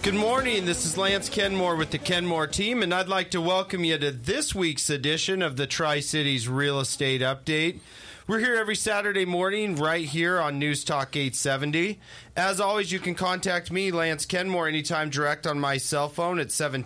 Good morning, this is Lance Kenmore with the Kenmore team, and I'd like to welcome you to this week's edition of the Tri-Cities Real Estate Update. We're here every Saturday morning right here on News Talk 870. As always, you can contact me, Lance Kenmore, anytime direct on my cell phone at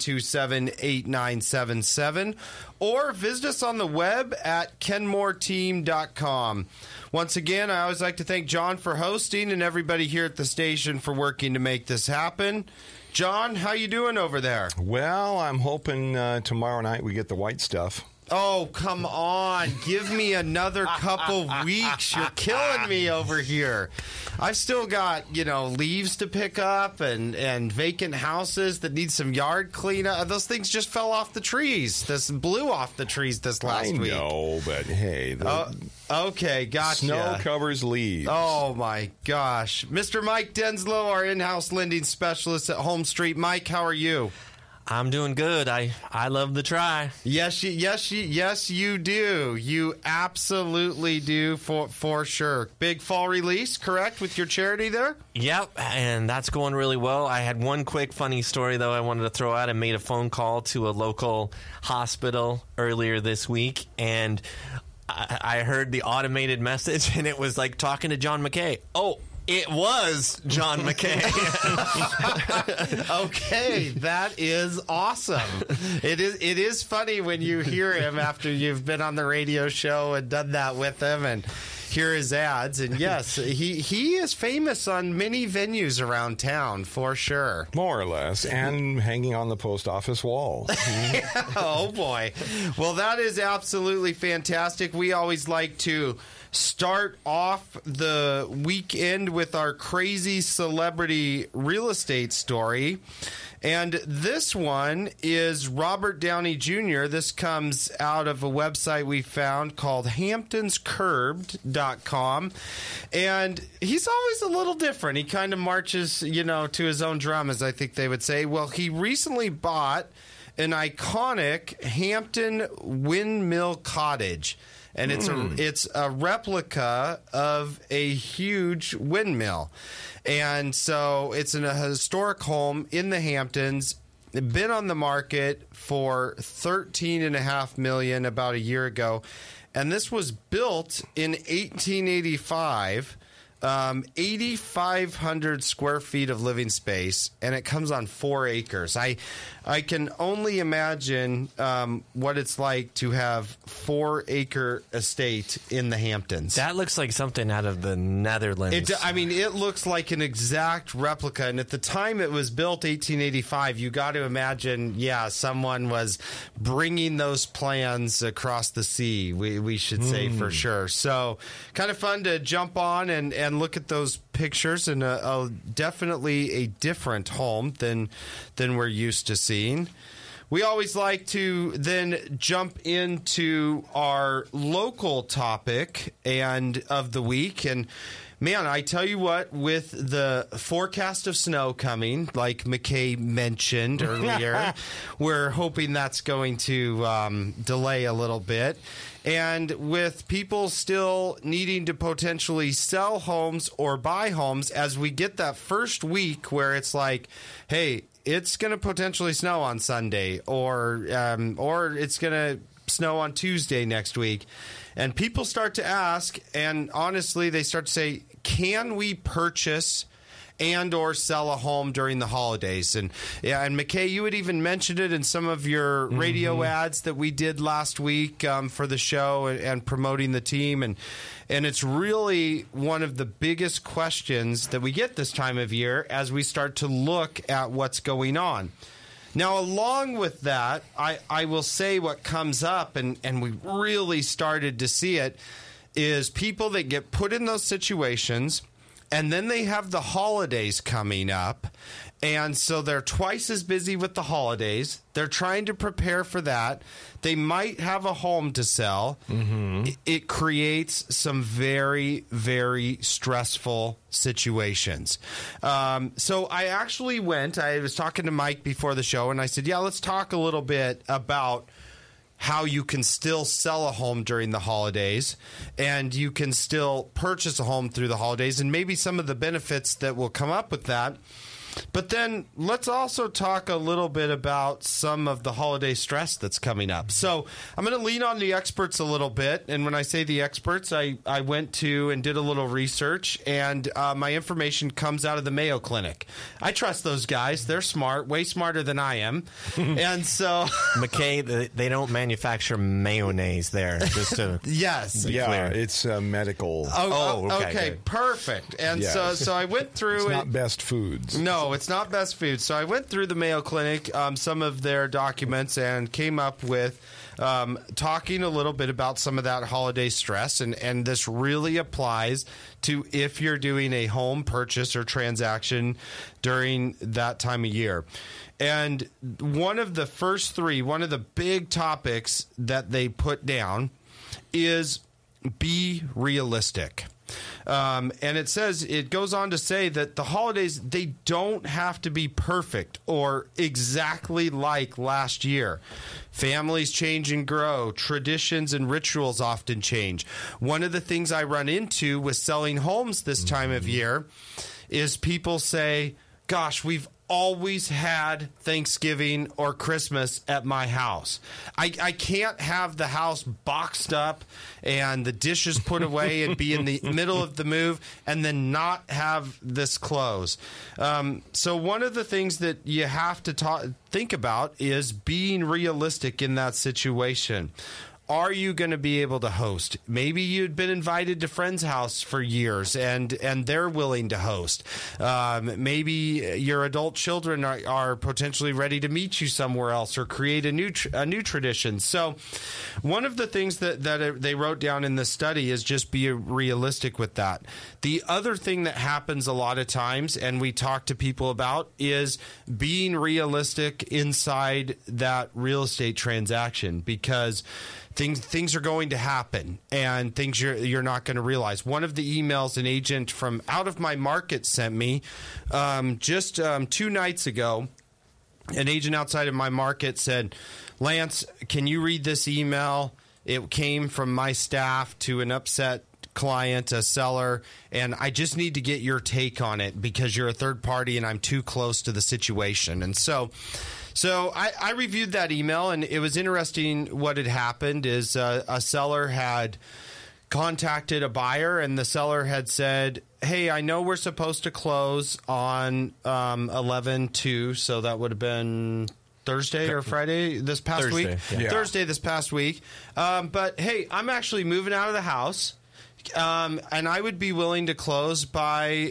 727-8977, or visit us on the web at kenmoreteam.com. Once again, I always like to thank John for hosting and everybody here at the station for working to make this happen. John, how you doing over there? Well, I'm hoping tomorrow night we get the white stuff. Oh, come on. Give me another couple weeks. You're killing me over here. I've still got, leaves to pick up and vacant houses that need some yard cleanup. Those things just fell off the trees. This blew off the trees this last week. I know, but hey. Okay, gotcha. Snow covers leaves. Oh, my gosh. Mr. Mike Denslow, our in-house lending specialist at Home Street. Mike, how are you? I'm doing good. I love the try. Yes, you do. You absolutely do for sure. Big fall release, correct, with your charity there? Yep, and that's going really well. I had one quick funny story, though, I wanted to throw out. I made a phone call to a local hospital earlier this week, and I heard the automated message, and it was like talking to John McKay. Oh, it was John McKay. Okay, that is awesome. It is funny when you hear him after you've been on the radio show and done that with him and hear his ads. And yes, he is famous on many venues around town for sure. More or less, and hanging on the post office wall. Oh boy. Well, that is absolutely fantastic. We always like to start off the weekend with our crazy celebrity real estate story. And this one is Robert Downey Jr. This comes out of a website we found called hamptonscurbed.com. And he's always a little different. He kind of marches, to his own drum, as I think they would say. Well, he recently bought an iconic Hampton windmill cottage. And it's a replica of a huge windmill. And so it's in a historic home in the Hamptons. Been on the market for $13.5 million about a year ago. And this was built in 1885. 8,500 square feet of living space, and it comes on 4 acres. I can only imagine what it's like to have 4-acre estate in the Hamptons. That looks like something out of the Netherlands. It looks like an exact replica, and at the time it was built, 1885, you got to imagine, someone was bringing those plans across the sea, we should say for sure. So kind of fun to jump on and look at those pictures, and definitely a different home than we're used to seeing. We always like to then jump into our local topic and of the week. And man, I tell you what, with the forecast of snow coming, like McKay mentioned earlier, we're hoping that's going to delay a little bit. And with people still needing to potentially sell homes or buy homes, as we get that first week where it's like, hey, it's going to potentially snow on Sunday, or it's going to snow on Tuesday next week. And people start to ask, and honestly, they start to say, can we purchase and or sell a home during the holidays? And McKay, you had even mentioned it in some of your radio ads that we did last week for the show and promoting the team. And it's really one of the biggest questions that we get this time of year as we start to look at what's going on. Now, along with that, I will say what comes up, and we really started to see it, is people that get put in those situations, and then they have the holidays coming up, and so they're twice as busy with the holidays. They're trying to prepare for that. They might have a home to sell. It creates some very, very stressful situations. So I actually I was talking to Mike before the show, and I said, let's talk a little bit about how you can still sell a home during the holidays, and you can still purchase a home through the holidays, and maybe some of the benefits that will come up with that. But then let's also talk a little bit about some of the holiday stress that's coming up. So I'm going to lean on the experts a little bit. And when I say the experts, I went to and did a little research, and my information comes out of the Mayo Clinic. I trust those guys. They're smart, way smarter than I am. And so McKay, they don't manufacture mayonnaise there, just to yes. be Yeah, clear. it's medical. Okay, good. perfect. And Yes. so I went through It's it. not Best Foods. No, it's not Best Food. So I went through the Mayo Clinic, some of their documents, and came up with talking a little bit about some of that holiday stress. And this really applies to if you're doing a home purchase or transaction during that time of year. And one of the first three, one of the big topics that they put down is be realistic. And it goes on to say that the holidays, they don't have to be perfect or exactly like last year. Families change and grow. Traditions and rituals often change. One of the things I run into with selling homes this time of year is people say, gosh, we've always had Thanksgiving or Christmas at my house. I can't have the house boxed up and the dishes put away and be in the middle of the move and then not have this close. So one of the things that you have to think about is being realistic in that situation. Are you going to be able to host? Maybe you'd been invited to friends' house for years and they're willing to host. Maybe your adult children are potentially ready to meet you somewhere else or create a new tradition. So one of the things that they wrote down in this study is just be realistic with that. The other thing that happens a lot of times, and we talk to people about, is being realistic inside that real estate transaction, because things are going to happen and things you're not going to realize. One of the emails an agent from out of my market sent me just 2 nights ago, an agent outside of my market said, Lance, can you read this email? It came from my staff to an upset client, a seller, and I just need to get your take on it because you're a third party and I'm too close to the situation. And so I reviewed that email, and it was interesting. What had happened is a seller had contacted a buyer, and the seller had said, hey, I know we're supposed to close on 11/2, so that would have been Thursday or Friday this past Thursday, week. yeah. Thursday this past week. But, hey, I'm actually moving out of the house. And I would be willing to close by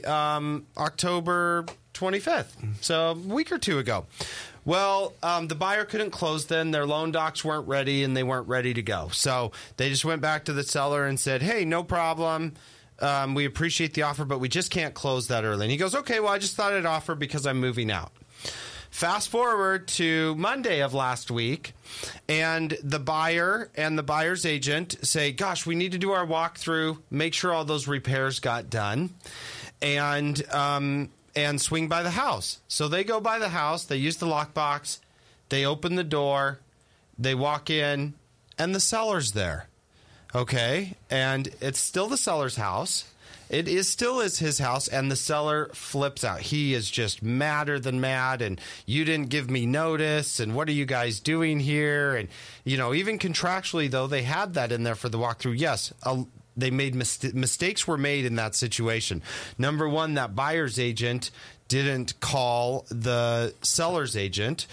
October 25th, so a week or two ago. Well, the buyer couldn't close then. Their loan docs weren't ready, and they weren't ready to go. So they just went back to the seller and said, hey, no problem. We appreciate the offer, but we just can't close that early. And he goes, okay, well, I just thought I'd offer because I'm moving out. Fast forward to Monday of last week, and the buyer and the buyer's agent say, gosh, we need to do our walkthrough, make sure all those repairs got done, and swing by the house. So they go by the house, they use the lockbox, they open the door, they walk in, and the seller's there. Okay, and it's still the seller's house. It still is his house, and the seller flips out. He is just madder than mad, and you didn't give me notice, and what are you guys doing here? And, even contractually, though, they had that in there for the walkthrough. Yes, they made mistakes were made in that situation. Number one, that buyer's agent didn't call the seller's agent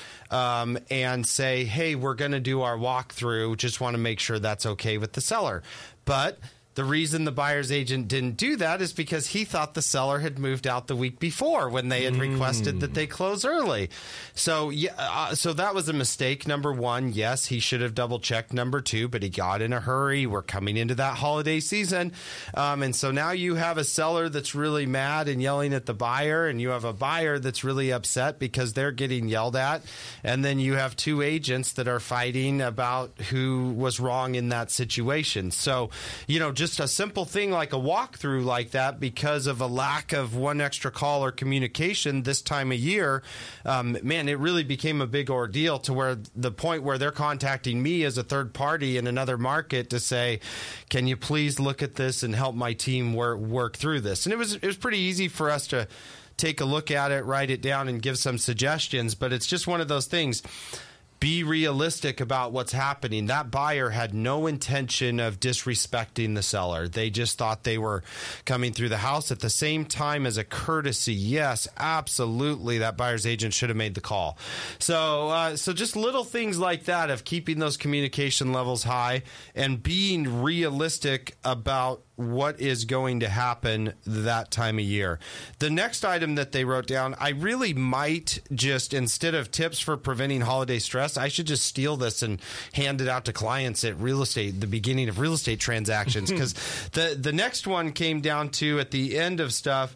and say, hey, we're going to do our walkthrough. Just want to make sure that's okay with the seller. But the reason the buyer's agent didn't do that is because he thought the seller had moved out the week before when they had requested that they close early. So so that was a mistake. Number one, yes, he should have double checked. Number two, but he got in a hurry. We're coming into that holiday season. And so now you have a seller that's really mad and yelling at the buyer, and you have a buyer that's really upset because they're getting yelled at. And then you have two agents that are fighting about who was wrong in that situation. So, just a simple thing like a walkthrough like that, because of a lack of one extra call or communication this time of year, it really became a big ordeal to where the point where they're contacting me as a third party in another market to say, can you please look at this and help my team work through this? And it was pretty easy for us to take a look at it, write it down, and give some suggestions. But it's just one of those things. Be realistic about what's happening. That buyer had no intention of disrespecting the seller. They just thought they were coming through the house. At the same time, as a courtesy, yes, absolutely, that buyer's agent should have made the call. So just little things like that of keeping those communication levels high and being realistic about what is going to happen that time of year. The next item that they wrote down, I really might just, instead of tips for preventing holiday stress, I should just steal this and hand it out to clients at the beginning of real estate transactions. Because the next one came down to, at the end of stuff,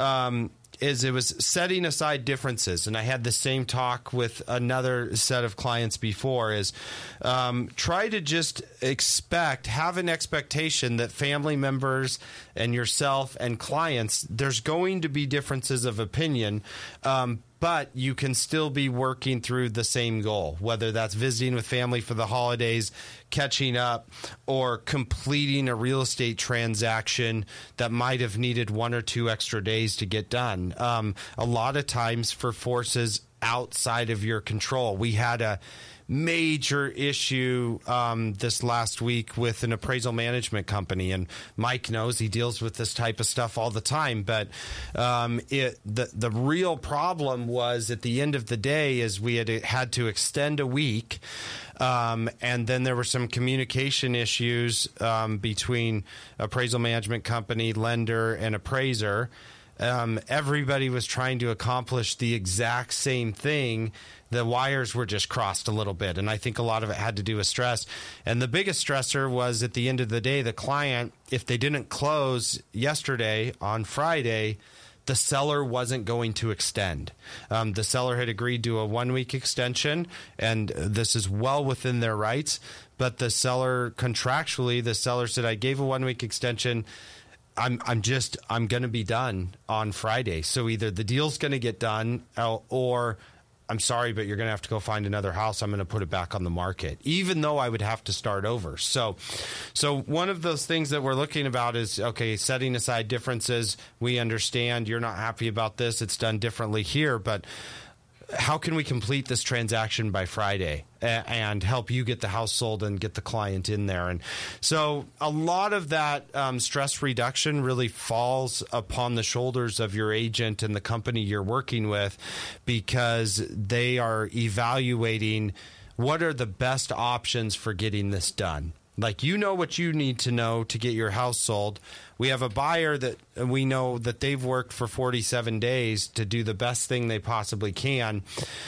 is it was setting aside differences. And I had the same talk with another set of clients before, is try to just have an expectation that family members and yourself and clients, there's going to be differences of opinion, but you can still be working through the same goal, whether that's visiting with family for the holidays, catching up, or completing a real estate transaction that might have needed 1 or 2 extra days to get done. A lot of times for forces outside of your control. We had a major issue this last week with an appraisal management company, and Mike knows he deals with this type of stuff all the time. But the real problem was, at the end of the day, is we had to extend a week, and then there were some communication issues between appraisal management company, lender, and appraiser. Everybody was trying to accomplish the exact same thing. The wires were just crossed a little bit, and I think a lot of it had to do with stress. And the biggest stressor was, at the end of the day, the client, if they didn't close yesterday on Friday, the seller wasn't going to extend. The seller had agreed to a 1-week extension, and this is well within their rights. But the seller, contractually, the seller said, I gave a 1-week extension. I'm going to be done on Friday. So either the deal's going to get done, or I'm sorry, but you're going to have to go find another house. I'm going to put it back on the market, even though I would have to start over. So one of those things that we're looking about is, okay, setting aside differences. We understand you're not happy about this. It's done differently here, but how can we complete this transaction by Friday and help you get the house sold and get the client in there? And so a lot of that stress reduction really falls upon the shoulders of your agent and the company you're working with, because they are evaluating what are the best options for getting this done. Like, you know what you need to know to get your house sold. We have a buyer that we know that they've worked for 47 days to do the best thing they possibly can.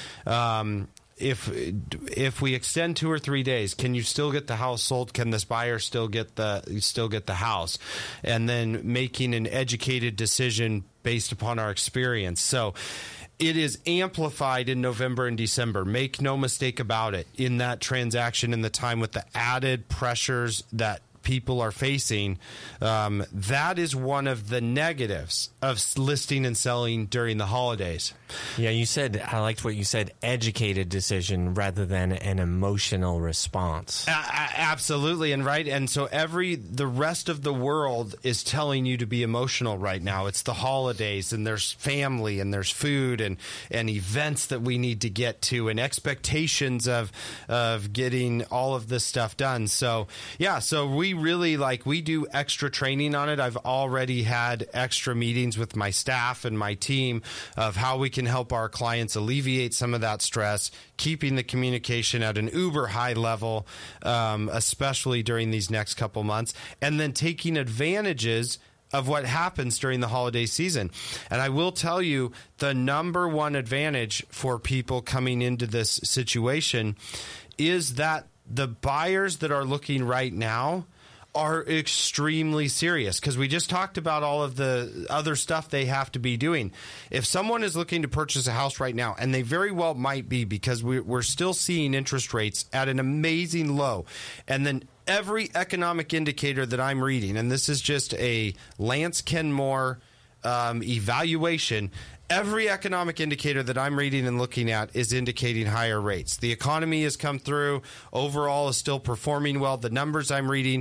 If we extend 2 or 3 days, can you still get the house sold? Can this buyer still get the house? And then making an educated decision based upon our experience. So it is amplified in November and December. Make no mistake about it. In that transaction, in the time with the added pressures that people are facing, that is one of the negatives of listing and selling during the holidays. Yeah, I liked what you said, educated decision rather than an emotional response. Absolutely, and right. And so the rest of the world is telling you to be emotional right now. It's the holidays, and there's family, and there's food, and events that we need to get to, and expectations of getting all of this stuff done. So, yeah, so we really we do extra training on it. I've already had extra meetings with my staff and my team of how we can help our clients alleviate some of that stress, keeping the communication at an uber high level, especially during these next couple months, and then taking advantages of what happens during the holiday season. And I will tell you, the number one advantage for people coming into this situation is that the buyers that are looking right now are extremely serious, because we just talked about all of the other stuff they have to be doing. If someone is looking to purchase a house right now, and they very well might be, because we're still seeing interest rates at an amazing low, and then every economic indicator that I'm reading, and this is just a Lance Kenmore evaluation, every economic indicator that I'm reading and looking at is indicating higher rates. The economy has come through. Overall is still performing well. The numbers I'm reading,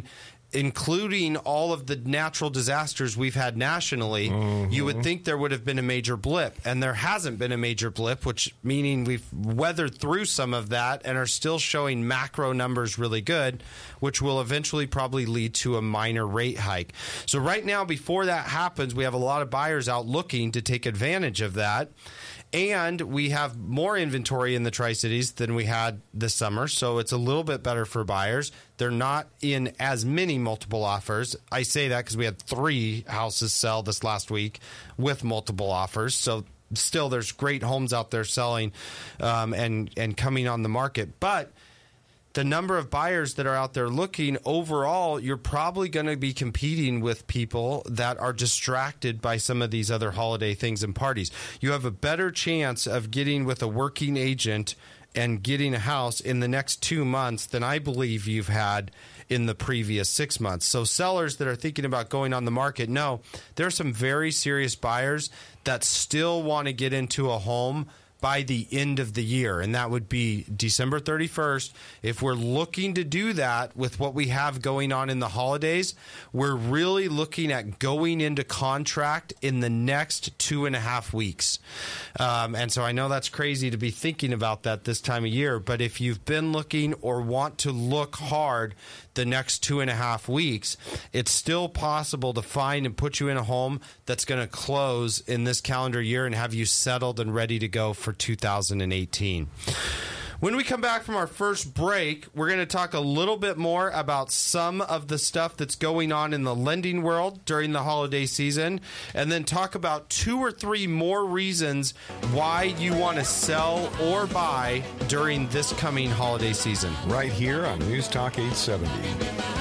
including all of the natural disasters we've had nationally, you would think there would have been a major blip. And there hasn't been a major blip, which meaning we've weathered through some of that and are still showing macro numbers really good, which will eventually probably lead to a minor rate hike. So right now, before that happens, we have a lot of buyers out looking to take advantage of that. And we have more inventory in the Tri-Cities than we had this summer, so it's a little bit better for buyers. They're not in as many multiple offers. I say that because we had 3 houses sell this last week with multiple offers. So still, there's great homes out there selling and coming on the market. But the number of buyers that are out there looking, overall, you're probably going to be competing with people that are distracted by some of these other holiday things and parties. You have a better chance of getting with a working agent and getting a house in the next 2 months than I believe you've had in the previous 6 months. So sellers that are thinking about going on the market, no, there are some very serious buyers that still want to get into a home by the end of the year, and that would be December 31st. If we're looking to do that with what we have going on in the holidays, we're really looking at going into contract in the next 2.5 weeks. And so I know that's crazy to be thinking about that this time of year, but if you've been looking or want to look hard the next 2.5 weeks, it's still possible to find and put you in a home that's going to close in this calendar year and have you settled and ready to go for 2018. When we come back from our first break, we're going to talk a little bit more about some of the stuff that's going on in the lending world during the holiday season, and then talk about 2 or 3 more reasons why you want to sell or buy during this coming holiday season. Right here on News Talk 870.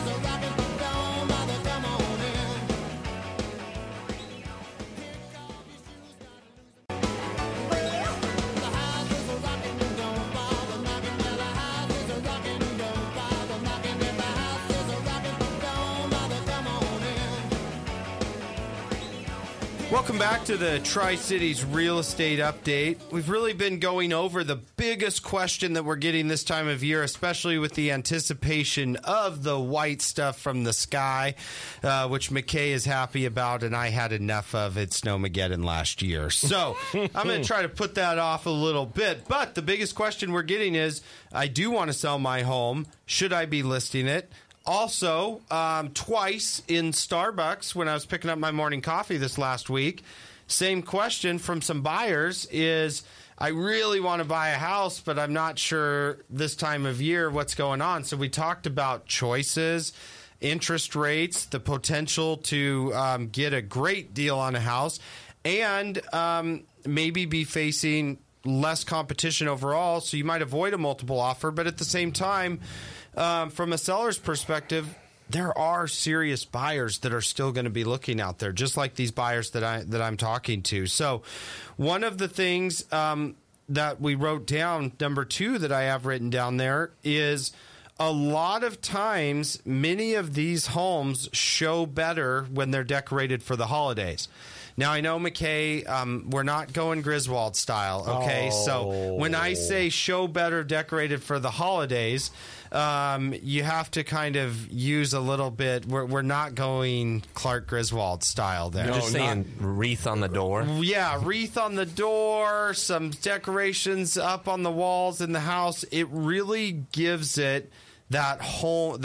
Welcome back to the Tri-Cities Real Estate Update. We've really been going over the biggest question that we're getting this time of year, especially with the anticipation of the white stuff from the sky, which McKay is happy about, and I had enough of it Snowmageddon last year. So I'm going to try to put that off a little bit. But the biggest question we're getting is, I do want to sell my home. Should I be listing it? Also, twice in Starbucks when I was picking up my morning coffee this last week, same question from some buyers is, I really want to buy a house, but I'm not sure this time of year what's going on. So we talked about choices, interest rates, the potential to get a great deal on a house, and maybe be facing less competition overall, so you might avoid a multiple offer, but at the same time, from a seller's perspective, there are serious buyers that are still going to be looking out there, just like these buyers that I'm talking to. So one of the things that we wrote down, number 2 that I have written down there, is a lot of times many of these homes show better when they're decorated for the holidays. Now, I know, McKay, we're not going Griswold style, okay? Oh. So when I say show better decorated for the holidays, you have to kind of use a little bit. We're not going Clark Griswold style there. You're just saying wreath on the door? Yeah, wreath on the door, some decorations up on the walls in the house. It really gives it that home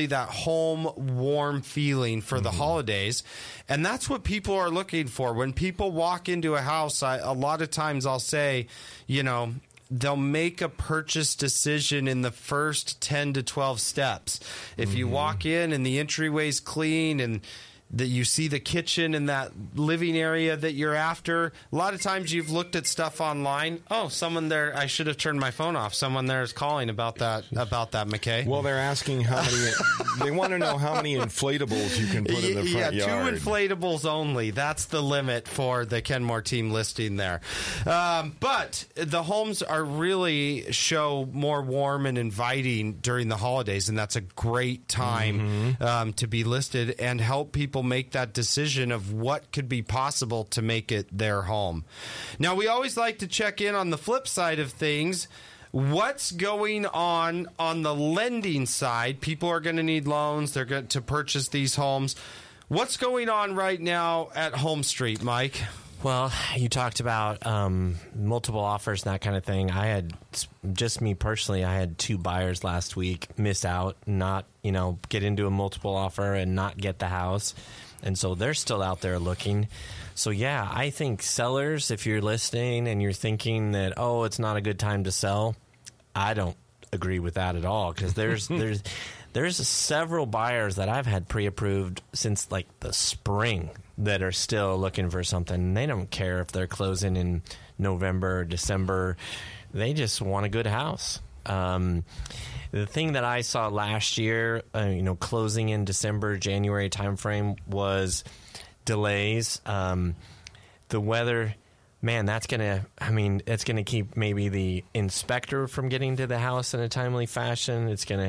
warm feeling for the holidays. And that's what people are looking for. When people walk into a house, a lot of times I'll say, they'll make a purchase decision in the first 10 to 12 steps. If you walk in and the entryway's clean and that you see the kitchen in that living area that you're after. A lot of times you've looked at stuff online. Oh, someone there, I should have turned my phone off. Someone there is calling about that, McKay. Well, they're asking how many, they want to know how many inflatables you can put in the front yard. 2 inflatables only. That's the limit for the Kenmore team listing there. But the homes are really show more warm and inviting during the holidays, and that's a great time to be listed and help people make that decision of what could be possible to make it their home. Now, we always like to check in on the flip side of things. What's going on the lending side? People are going to need loans. They're going to purchase these homes. What's going on right now at Home Street, Mike? Well, you talked about multiple offers and that kind of thing. I had, just me personally, I had 2 buyers last week miss out, not, get into a multiple offer and not get the house. And so they're still out there looking. So, yeah, I think sellers, if you're listening and you're thinking that, oh, it's not a good time to sell, I don't agree with that at all, because there's several buyers that I've had pre-approved since like the spring that are still looking for something. They don't care if they're closing in November or December. They just want a good house. The thing that I saw last year, closing in December, January timeframe, was delays. The weather, man, it's going to keep maybe the inspector from getting to the house in a timely fashion.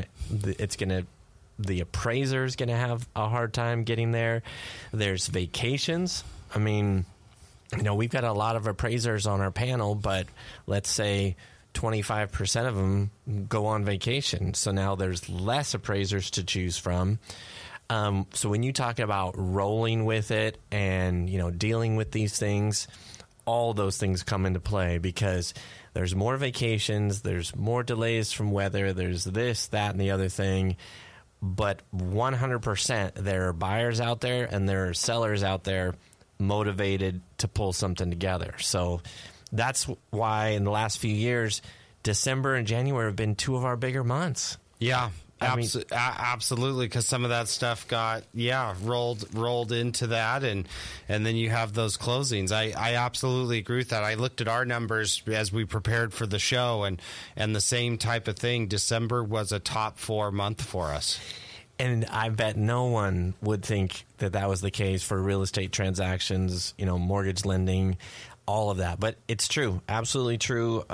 The appraiser's going to have a hard time getting there. There's vacations. We've got a lot of appraisers on our panel, but let's say 25% of them go on vacation. So now there's less appraisers to choose from. So when you talk about rolling with it and, dealing with these things, all those things come into play, because there's more vacations, there's more delays from weather, there's this, that, and the other thing. But 100% there are buyers out there and there are sellers out there motivated to pull something together. So that's why in the last few years, December and January have been 2 of our bigger months. Yeah. Absolutely, because some of that stuff got rolled into that, and then you have those closings. I absolutely agree with that. I looked at our numbers as we prepared for the show, and the same type of thing. December was a top 4 month for us. And I bet no one would think that was the case for real estate transactions, mortgage lending, all of that. But it's true, absolutely true.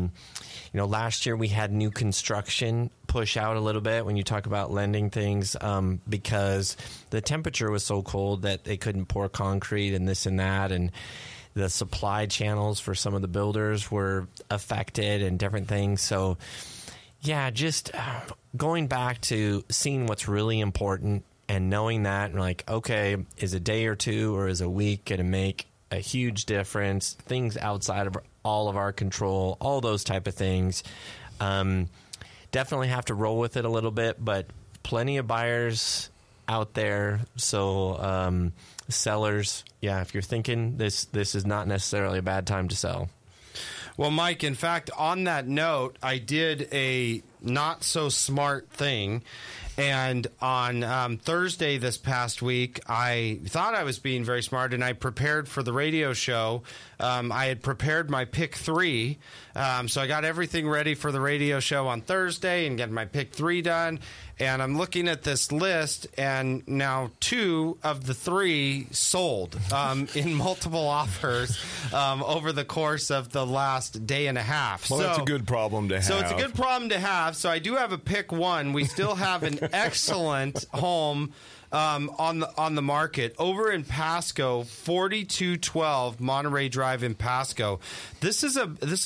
Last year we had new construction push out a little bit when you talk about lending things, because the temperature was so cold that they couldn't pour concrete and this and that, and the supply channels for some of the builders were affected and different things. So, yeah, just going back to seeing what's really important and knowing that, and like, okay, is a day or 2 or is a week going to make a huge difference? Things outside of all of our control, all those type of things. Definitely have to roll with it a little bit, but plenty of buyers out there. So sellers, if you're thinking this is not necessarily a bad time to sell. Well, Mike, in fact, on that note, I did a not so smart thing. And on Thursday this past week, I thought I was being very smart, and I prepared for the radio show. I had prepared my pick 3. So I got everything ready for the radio show on Thursday and getting my pick 3 done. And I'm looking at this list, and now 2 of the 3 sold in multiple offers over the course of the last day and a half. Well, that's a good problem to have. So it's a good problem to have. So I do have a pick 1. We still have an excellent home on the market over in Pasco, 4212 Monterey Drive in Pasco. This is a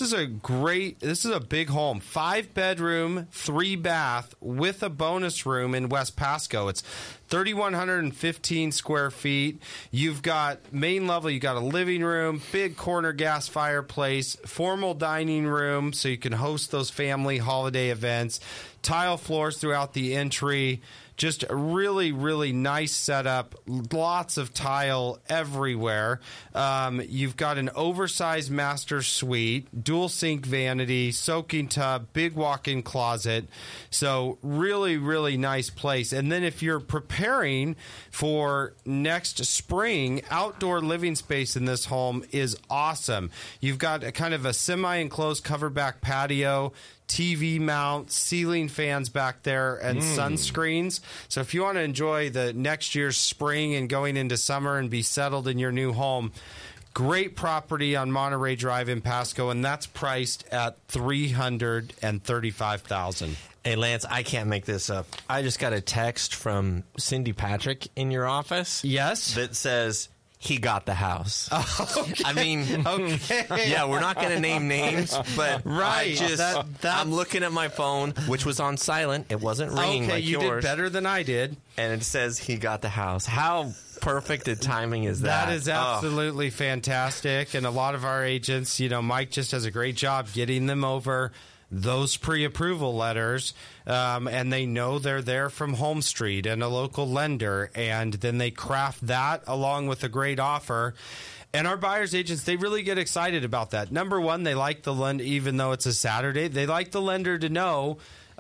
big home, 5-bedroom, 3-bath with a bonus room in West Pasco. It's 3,115 square feet. You've got main level, you got a living room, big corner gas fireplace, formal dining room so you can host those family holiday events, tile floors throughout the entry. Just a really, really nice setup. Lots of tile everywhere. You've got an oversized master suite, dual sink vanity, soaking tub, big walk-in closet. So really, really nice place. And then if you're preparing for next spring, outdoor living space in this home is awesome. You've got a kind of a semi-enclosed cover-back patio, TV mount, ceiling fans back there, and sunscreens. So if you want to enjoy the next year's spring and going into summer and be settled in your new home, great property on Monterey Drive in Pasco, and that's priced at $335,000. Hey, Lance, I can't make this up. I just got a text from Cindy Patrick in your office. Yes. That says he got the house. Okay. I mean, Okay. yeah, we're not going to name names, but Right. I'm looking at my phone, which was on silent. It wasn't ringing Okay, like you yours. did better than I did. And it says he got the house. How perfect a timing is that? That is absolutely fantastic. And a lot of our agents, Mike just does a great job getting them over those pre-approval letters, and they know they're there from Home Street and a local lender, and then they craft that along with a great offer. And our buyers agents, they really get excited about that. Number one, they like the lender, even though it's a Saturday, they like the lender to know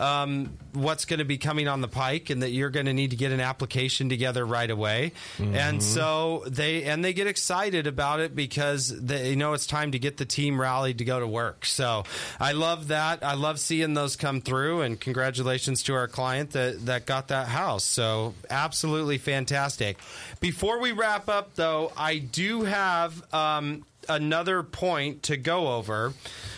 what's going to be coming on the pike, and that you're going to need to get an application together right away. And so they get excited about it because they know it's time to get the team rallied to go to work. So I love that. I love seeing those come through, and congratulations to our client that got that house. So absolutely fantastic. Before we wrap up, though, I do have another point to go over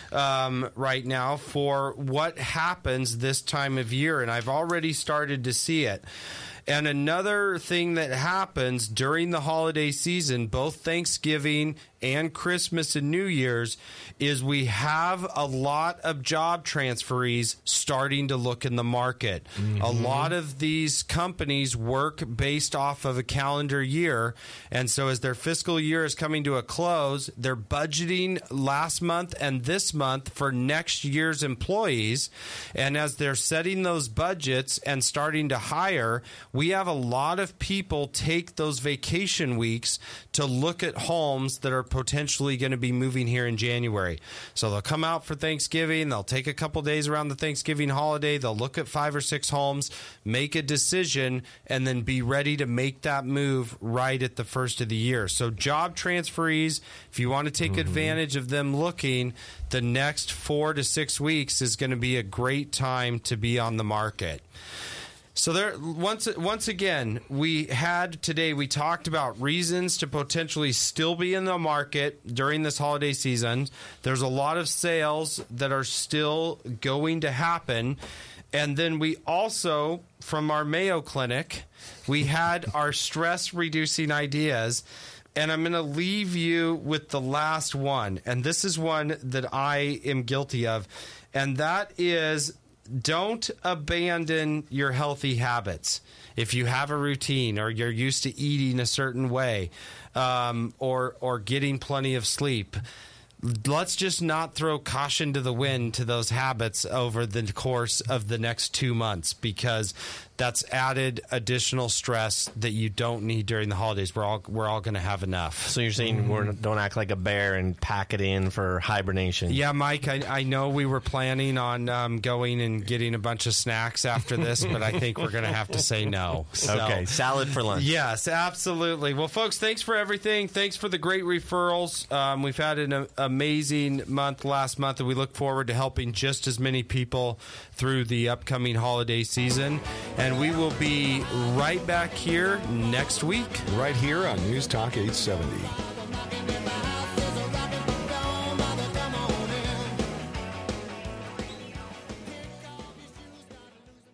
right now for what happens this time of year, and I've already started to see it. And another thing that happens during the holiday season, both Thanksgiving and Christmas and New Year's, is we have a lot of job transferees starting to look in the market. A lot of these companies work based off of a calendar year, and so as their fiscal year is coming to a close, they're budgeting last month and this month for next year's employees. And as they're setting those budgets and starting to hire, we have a lot of people take those vacation weeks to look at homes that are potentially going to be moving here in January. So they'll come out for Thanksgiving, they'll take a couple days around the Thanksgiving holiday, they'll look at 5 or 6 homes, make a decision, and then be ready to make that move right at the first of the year. So job transferees, if you want to take advantage of them looking, the next 4 to 6 weeks is going to be a great time to be on the market. So there, once again, we talked about reasons to potentially still be in the market during this holiday season. There's a lot of sales that are still going to happen. And then we also, from our Mayo Clinic, we had our stress-reducing ideas. And I'm going to leave you with the last one. And this is one that I am guilty of. And that is, don't abandon your healthy habits. If you have a routine, or you're used to eating a certain way, or getting plenty of sleep, let's just not throw caution to the wind to those habits over the course of the next 2 months, because that's added additional stress that you don't need during the holidays. We're all going to have enough. So you're saying don't act like a bear and pack it in for hibernation? Yeah, Mike, I know we were planning on going and getting a bunch of snacks after this, but I think we're going to have to say no. So, okay, salad for lunch. Yes, absolutely. Well, folks, thanks for everything. Thanks for the great referrals. We've had an amazing month last month, and we look forward to helping just as many people through the upcoming holiday season. And we will be right back here next week. Right here on News Talk 870.